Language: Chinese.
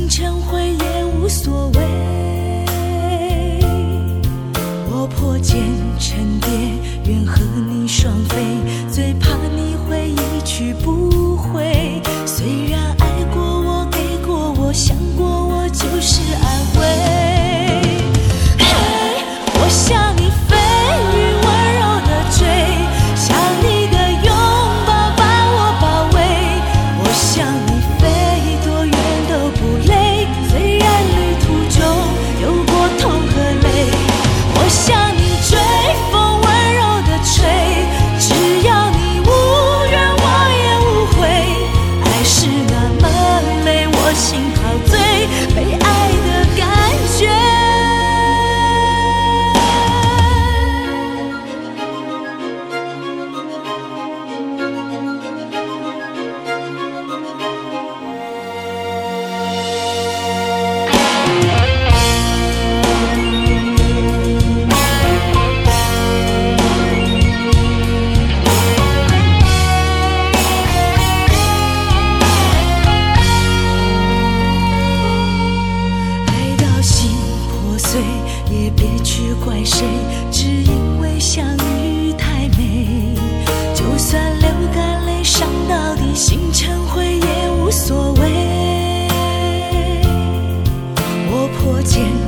星辰灰也无所谓。我破茧成蝶，愿和你双飞，最怕你会一去不回。虽然爱过我，给过我，想过我，就是安慰。嘿，我向你飞，雨温柔的追，像你的拥抱把我包围。我向你飞，多远都不累，虽然旅途中有过痛和泪。我向你追，风温柔的吹，只要你无怨我也无悔。爱是那么美，我心陶醉，被爱的感觉。也别去怪谁，只因为相遇太美。就算流干泪伤到底，星辰灰也无所谓。我破茧